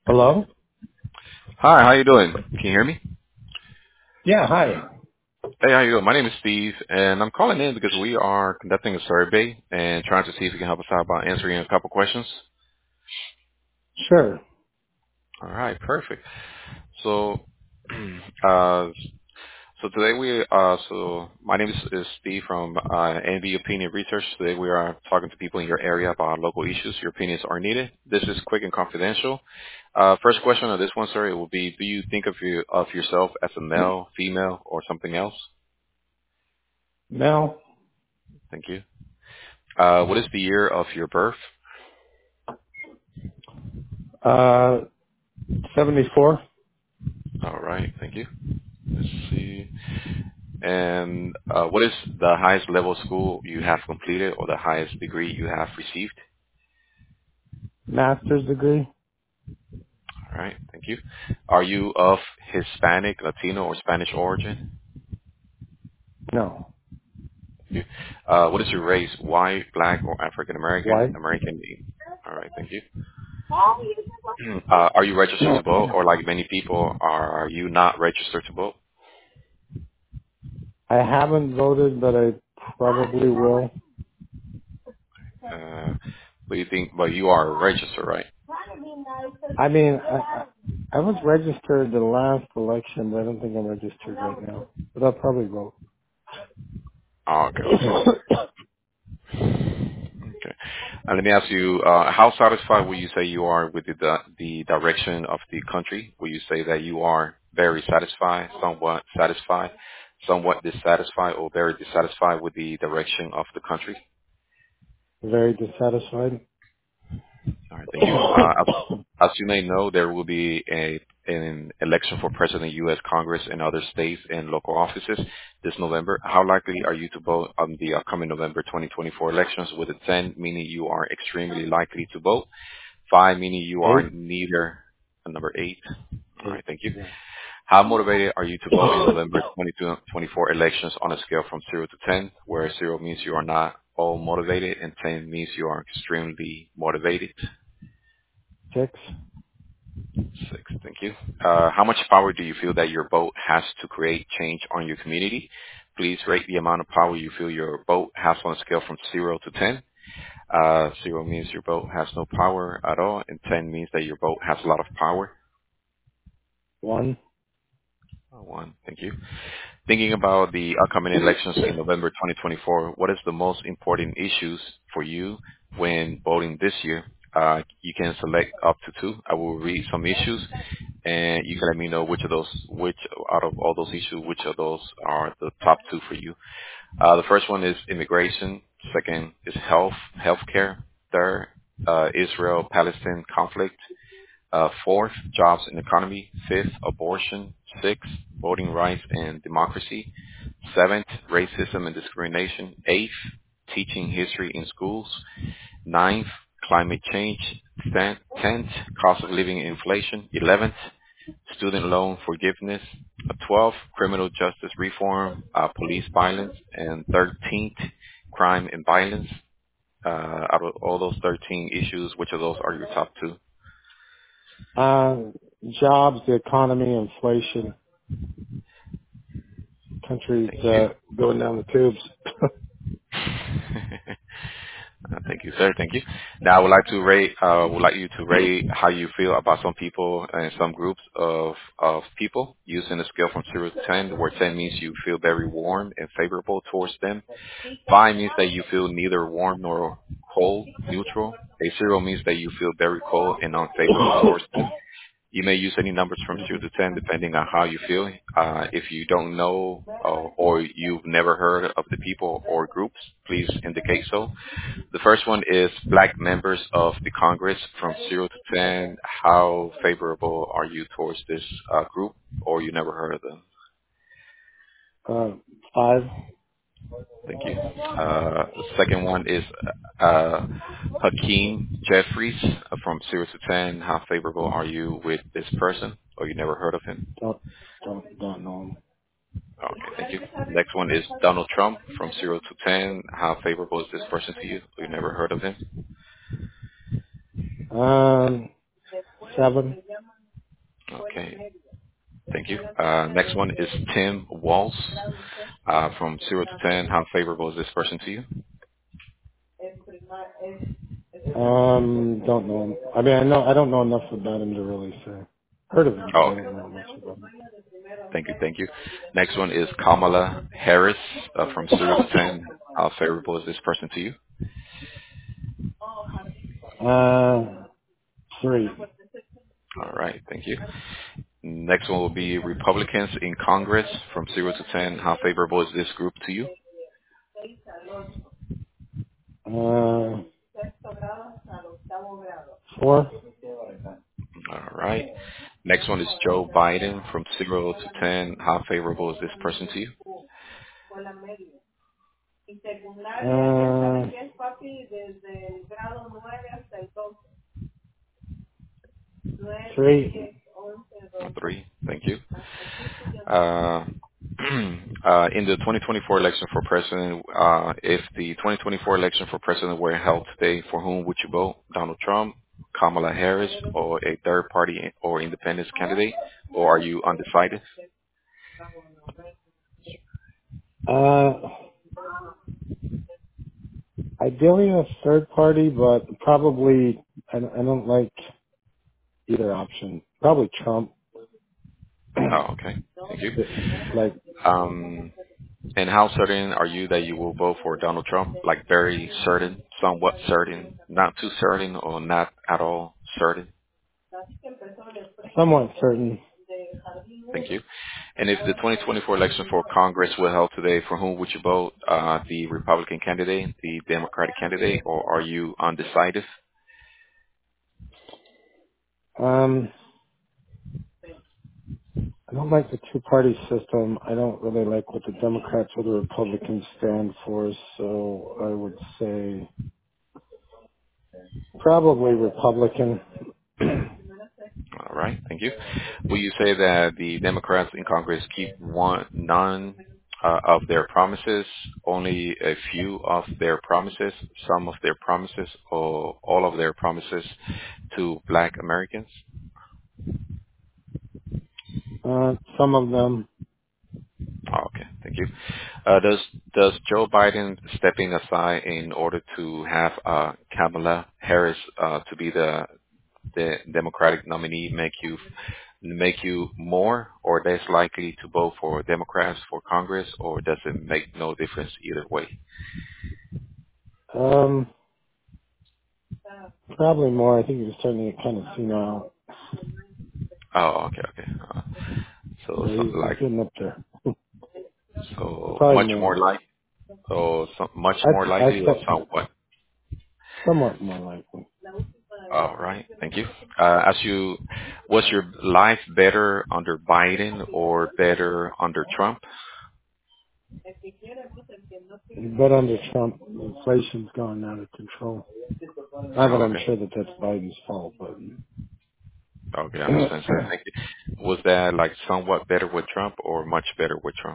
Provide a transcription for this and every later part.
Hello? Hi, how you doing? Can you hear me? Yeah, hi. Hey, how you doing? My name is Steve, and I'm calling in because we are conducting a survey and trying to see if you can help us out by answering a couple questions. Sure. All right, perfect. So, uh, so today so my name is Steve from NV Opinion Research. Today we are talking to people in your area about local issues. Your opinions are needed. This is quick and confidential. First question on this one, sir, it will be: do you think of yourself as a male, female, or something else? Mel, Thank you. What is the year of your birth? uh, 74, All right, thank you. Let's see. And what is the highest level of school you have completed or the highest degree you have received? master's degree? All right, thank you. Are you of Hispanic, Latino, or Spanish origin? No. Thank you. What is your race? White, black, or African American? White? American. All right, thank you. Are you registered to vote, or like many people, are you not registered to vote? I haven't voted, but I probably will. Uh, but you think, but you are registered, right? I mean, I was registered the last election, but I don't think I'm registered right now. But I'll probably vote. Oh, okay, okay. Okay. And let me ask you, how satisfied will you say you are with the direction of the country? Will you say that you are very satisfied, somewhat dissatisfied, or very dissatisfied with the direction of the country? Very dissatisfied. All right, thank you. As you may know, there will be an election for President, U.S. Congress, and other states and local offices this November. How likely are you to vote on the upcoming November 2024 elections? With a 10, meaning you are extremely likely to vote. 5, meaning you are 8? neither. Number 8. All 8, right, thank you. yeah. How motivated are you to vote in November 2024 elections on a scale from 0 to 10, where 0 means you are not all motivated and 10 means you are extremely motivated? 6? 6, thank you. How much power do you feel that your vote has to create change on your community? Please rate the amount of power you feel your vote has on a scale from 0 to 10. 0 means your vote has no power at all, and 10 means that your vote has a lot of power. 1? 1, thank you. Thinking about the upcoming elections in November 2024, what is the most important issues for you when voting this year? You can select up to 2. I will read some issues, and you can let me know which out of all those issues, which of those are the top 2 for you. The first one is immigration. Second is healthcare. Third, Israel-Palestine conflict. Fourth, jobs and economy. Fifth, abortion. Sixth, voting rights and democracy. Seventh, racism and discrimination. Eighth, teaching history in schools. Ninth, climate change. Tenth, cost of living and inflation. 11th, student loan forgiveness. 12th, criminal justice reform, police violence. And 13th, crime and violence. Out of all those 13 issues, which of those are your top 2? Uh, Jobs, the economy, inflation, country's, Thank you. going down the tubes. Thank you, sir. Thank you. Now, I would like you to rate how you feel about some people and some groups of people using a scale from 0 to 10, where 10 means you feel very warm and favorable towards them. 5 means that you feel neither warm nor cold, neutral. A 0 means that you feel very cold and unfavorable towards them. You may use any numbers from 0 to 10 depending on how you feel. If you don't know or you've never heard of the people or groups, please indicate so. The first one is black members of the Congress from 0 to 10. How favorable are you towards this group, or you never heard of them? uh, 5? Thank you. The second one is uh, Hakeem Jeffries from 0 to 10. How favorable are you with this person, or you never heard of him? Don't, don't know Okay, thank you. Next one is Donald Trump from 0 to 10. How favorable is this person to you, or you never heard of him? 'em. 7? Okay. Thank you. Next one is Tim Walls. From 0 to 10, how favorable is this person to you? Don't know him. I mean, I don't know enough about him to really say. Heard of him, but Oh, I okay. don't know much about him. Thank you. Thank you. Next one is Kamala Harris from 0 to 10. How favorable is this person to you? 3. All right. Thank you. Next one will be Republicans in Congress from 0 to 10. How favorable is this group to you? Uh, 4. All right. Next one is Joe Biden from 0 to 10. How favorable is this person to you? Uh, 3. 3. Thank you. Uh, in the 2024 election for president, if the 2024 election for president were held today, for whom would you vote? Donald Trump, Kamala Harris, or a third party or independent candidate? Or are you undecided? Uh, ideally a third party, but probably I don't like either option. Probably Trump. Oh, okay. Thank you. Like Um, and how certain are you that you will vote for Donald Trump? Like very certain, somewhat certain, not too certain, or not at all certain? somewhat certain. Thank you. And if the 2024 election for Congress were held today, for whom would you vote? The Republican candidate, the Democratic candidate, or are you undecided? Um, I don't like the two-party system. I don't really like what the Democrats or the Republicans stand for, so I would say probably Republican. All right, thank you. Will you say that the Democrats in Congress keep none of their promises, only a few of their promises, some of their promises, or all of their promises to Black Americans? Some of them, Oh, okay, thank you. Does Joe Biden stepping aside in order to have Kamala Harris to be the Democratic nominee make you more or less likely to vote for Democrats for Congress, or does it make no difference either way? um, probably more. I think you're starting to kind of see now. Oh, okay, okay. Yeah, So he's like getting up there. so Probably much more. more like much more I'd likely or say somewhat. somewhat more likely. All right, thank you. Was your life better under Biden or better under Trump? But under Trump, inflation's gone out of control. Not that Oh, I'm okay. sure that that's Biden's fault, but Okay, I understand, sir. Thank you. Was that like somewhat better with Trump or much better with Trump?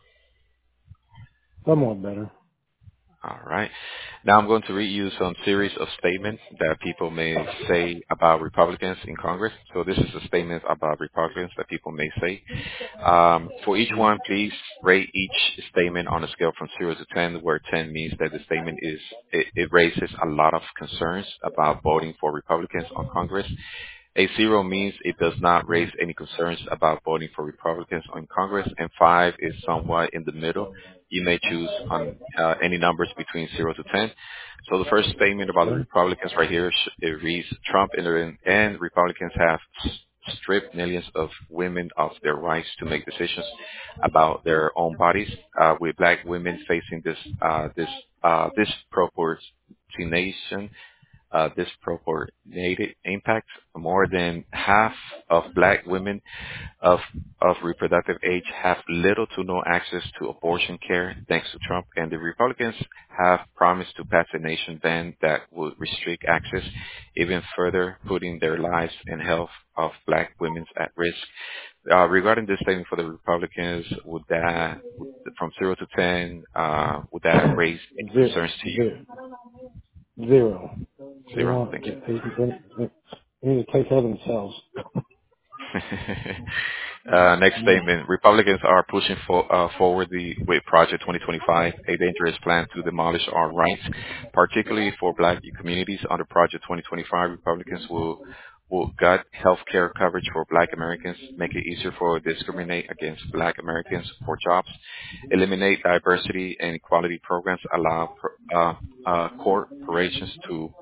somewhat better. All right. Now I'm going to read you some series of statements that people may say about Republicans in Congress. So this is a statement about Republicans that people may say. For each Mm. one, please rate each statement on a scale from 0 to 10, where 10 means that the statement it raises a lot of concerns about voting for Republicans on Congress. A 0 means it does not raise any concerns about voting for Republicans on Congress, and 5 is somewhat in the middle. You may choose on any numbers between 0 to 10. So the first statement about the Okay. Republicans right here, it reads, Trump and Republicans have stripped millions of women of their rights to make decisions about their own bodies, with black women facing disproportionation disproportionate impact. More than half of black women of reproductive age have little to no access to abortion care thanks to Trump, and the Republicans have promised to pass a nation ban that would restrict access even further, putting their lives and health of black women at risk. Regarding this statement for the Republicans, from 0 to 10, would that raise any Zero. concerns to you? Zero. Zero. They 0. want. Thank you. They need to take care of themselves. Next Yeah. statement. Republicans are pushing forward with Project 2025, a dangerous plan to demolish our rights, particularly for Black communities. Under Project 2025, Republicans will gut health care coverage for Black Americans, make it easier for discriminate against Black Americans for jobs, eliminate diversity and equality programs, allow corporations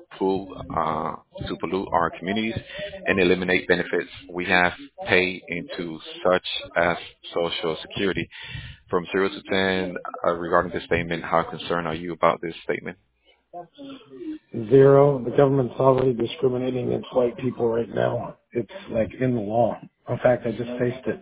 to pollute our communities, and eliminate benefits we have paid into, such as Social Security. From 0 to 10, regarding this statement, how concerned are you about this statement? 0. The government's already discriminating against white people right now. It's like in the law. In fact, I just faced it.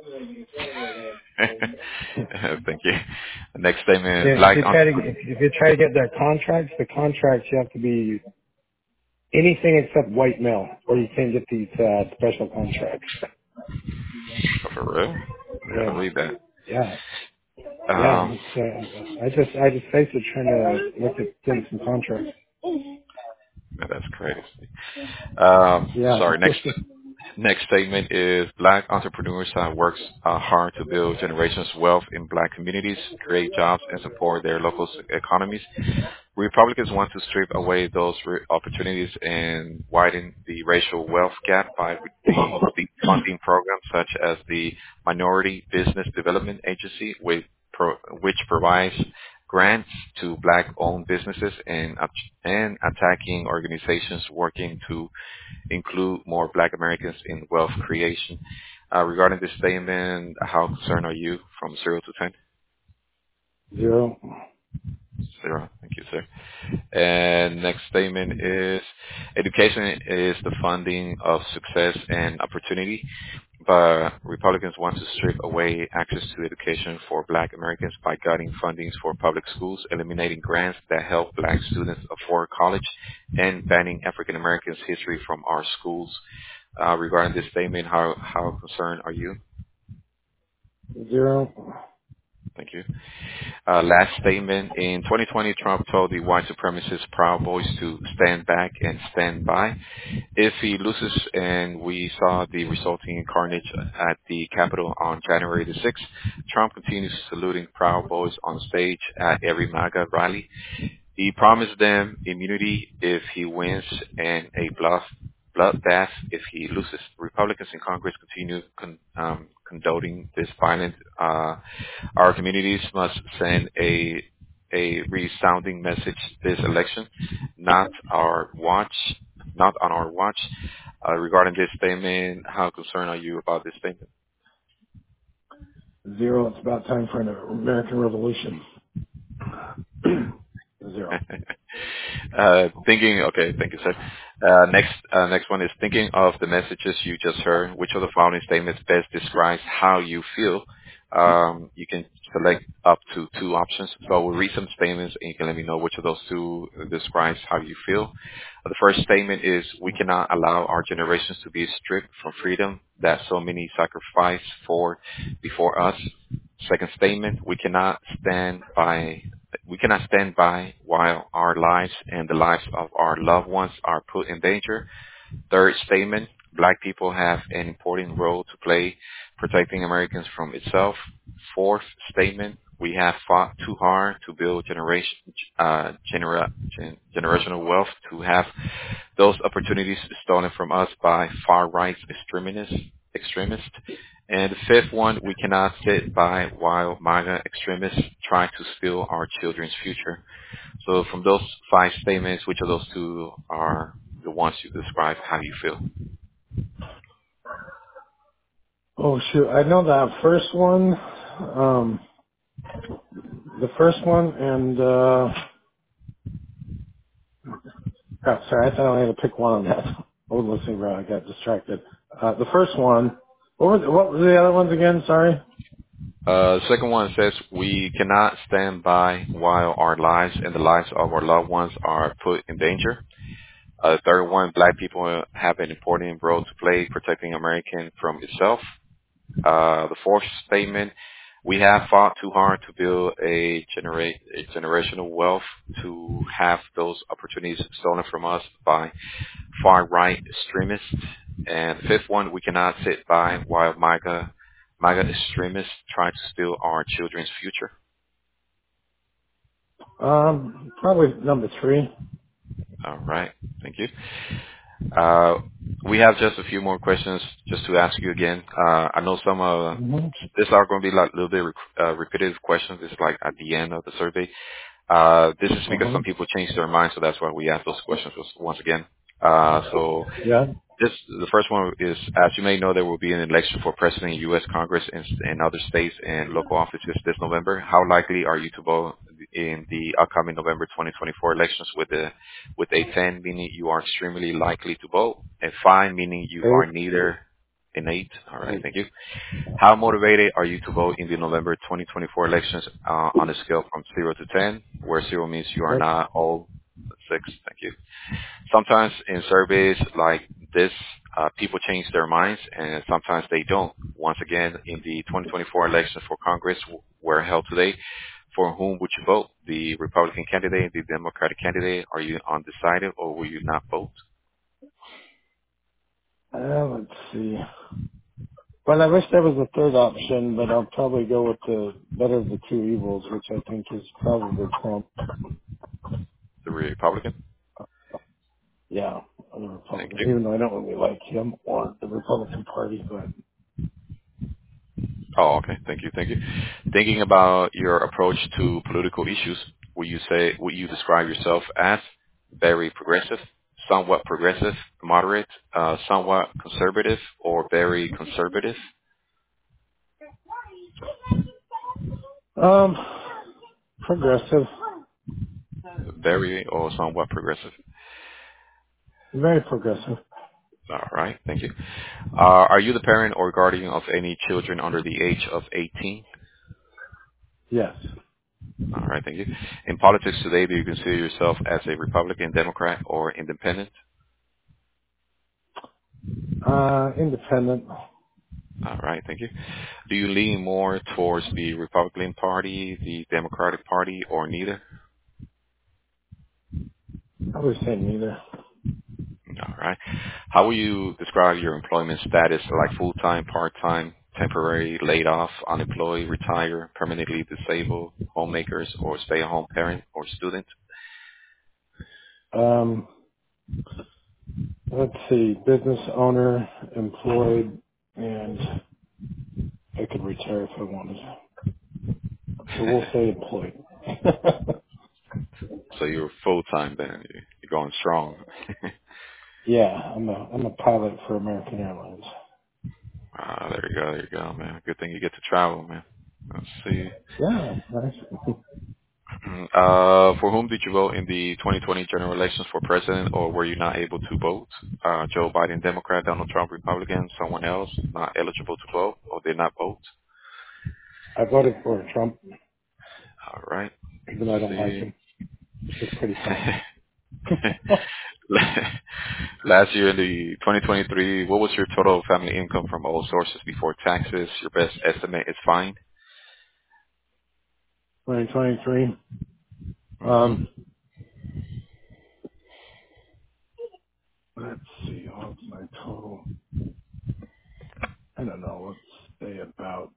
Thank you. The next statement, If Black you try to get their contracts, the contracts you have to be anything except white male, or you can't get these special contracts. for real? I gotta Yeah, read that. yeah, yeah. Um, I just faced it trying to look at getting some contracts. no, that's crazy. Yeah. Sorry. Next statement is Black entrepreneurs works hard to build generations wealth in Black communities, create jobs, and support their local economies. Republicans want to strip away those opportunities and widen the racial wealth gap by funding programs such as the Minority Business Development Agency, which provides grants to Black-owned businesses and attacking organizations working to include more Black Americans in wealth creation. Regarding this statement, how concerned are you from 0 to 10? 0. 0. Thank you, sir. And next statement is education is the funding of success and opportunity, but Republicans want to strip away access to education for Black Americans by cutting fundings for public schools, eliminating grants that help Black students afford college, and banning African Americans' history from our schools. Regarding this statement, how concerned are you? 0. Thank you. Last statement. In 2020, Trump told the white supremacist Proud Boys to stand back and stand by. If he loses, and we saw the resulting carnage at the Capitol on January the 6th, Trump continues saluting Proud Boys on stage at every MAGA rally. He promised them immunity if he wins and a bloodbath if he loses. Republicans in Congress continue condoning this violence. Our communities must send a resounding message this election, not our watch, not on our watch. Regarding this statement, how concerned are you about this statement? 0. It's about time for an American Revolution. 0. Okay, thank you, sir. Next one is thinking of the messages you just heard. Which of the following statements best describes how you feel? You can select up to 2 options. So we'll read some statements, and you can let me know which of those 2 describes how you feel. The first statement is, we cannot allow our generations to be stripped from freedom that so many sacrificed for before us. Second statement, we cannot stand by while our lives and the lives of our loved ones are put in danger. Third statement, Black people have an important role to play protecting Americans from itself. Fourth statement, we have fought too hard to build generational wealth to have those opportunities stolen from us by far-right extremists. And the fifth one, we cannot sit by while MAGA extremists try to steal our children's future. So from those 5 statements, which of those 2 are the ones you describe how you feel? Oh shoot, I know that first one. The first one, and sorry, I thought I only had to pick one on that. I was listening, bro. I got distracted. The first one. What were the other ones again? Sorry. The second one says, we cannot stand by while our lives and the lives of our loved ones are put in danger. The third one, Black people have an important role to play protecting American from itself. The fourth statement, we have fought too hard to build a generational wealth to have those opportunities stolen from us by far-right extremists. And the fifth one, we cannot sit by while MAGA extremists try to steal our children's future. Probably number 3. All right. Thank you. Uh, we have just a few more questions just to ask you again. I know some Mm-hmm. these are going to be like a little bit repetitive questions. It's like at the end of the survey. This is because Uh-huh. some people change their minds, so that's why we ask those questions once again. So Yeah. the first one is, as you may know, there will be an election for president in U.S. Congress and other states and local offices this November. How likely are you to vote in the upcoming November 2024 elections with a 10, meaning you are extremely likely to vote, and 5, meaning you 8. are neither, an 8? All right, 8. thank you. How motivated are you to vote in the November 2024 elections on a scale from 0 to 10, where 0 means you are 6. not all 6? Thank you. Sometimes in surveys like this, people change their minds and sometimes they don't. Once again, in the 2024 elections for Congress were held today, for whom would you vote? The Republican candidate, the Democratic candidate? Are you undecided or will you not vote? Let's see. Well, I wish there was a third option, but I'll probably go with the better of the two evils, which I think is probably Trump. The Republican? Yeah, the Thank Republican. you. Even though I don't really like him or the Republican Party, but Oh, okay. Thank you. Thank you. Thinking about your approach to political issues, would you describe yourself as very progressive, somewhat progressive, moderate, somewhat conservative, or very conservative? um, progressive, Very or somewhat progressive. very progressive. All right. Thank you. Are you the parent or guardian of any children under the age of 18? Yes, All right. Thank you. In politics today, do you consider yourself as a Republican, Democrat, or independent? independent. All right. Thank you. Do you lean more towards the Republican Party, the Democratic Party, or neither? I would say neither. All right. How will you describe your employment status, like full-time, part-time, temporary, laid off, unemployed, retired, permanently disabled, homemakers, or stay-at-home parent or student? Um, let's see, business owner, employed, and I could retire if I wanted. So we'll say employed. So you're full-time then. You're going strong. Yeah, I'm a pilot for American Airlines. There you go. There you go, man. Good thing you get to travel, man. Let's see. Yeah, nice. For whom did you vote in the 2020 general elections for president, or were you not able to vote? Joe Biden, Democrat, Donald Trump, Republican, someone else not eligible to vote, or did not vote? I voted for Trump, All right. even though I don't like Let's him. It's pretty funny. see. Last year in the 2023, what was your total family income from all sources before taxes? Your best estimate is fine. 2023. Mm-hmm. Let's see, what's my total? I don't know. Let's say about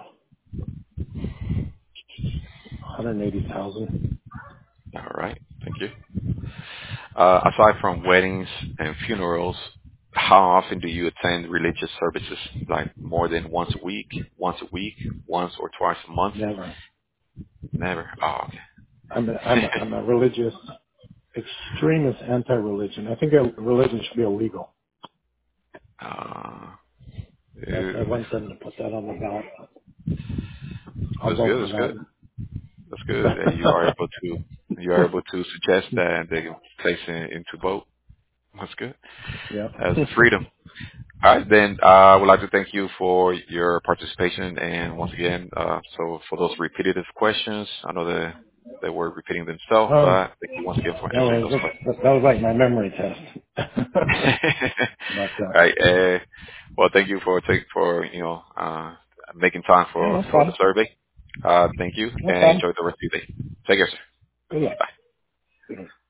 180,000. All right. Thank you. Aside from weddings and funerals, how often do you attend religious services? Like more than once a week, once or twice a month? Never. Never. Oh, okay. I'm a religious extremist anti-religion. I think a religion should be illegal. uh, I ew. want them to put that on the ballot. I'll That's vote good. for That's good. that. That's good. And you are able to suggest that and they can place it into vote. That's good. Yep. That's the freedom. All right, then I would like to thank you for your participation. And once again, so for those repetitive questions, I know that they were repeating themselves, Oh, but thank you once again for that answering was those questions. that was like my memory test. But All right. Well, thank you for making time yeah, no for the problem. survey. Thank you, No and problem. enjoy the rest of your day. Take care, sir. Good luck. Bye. Good luck.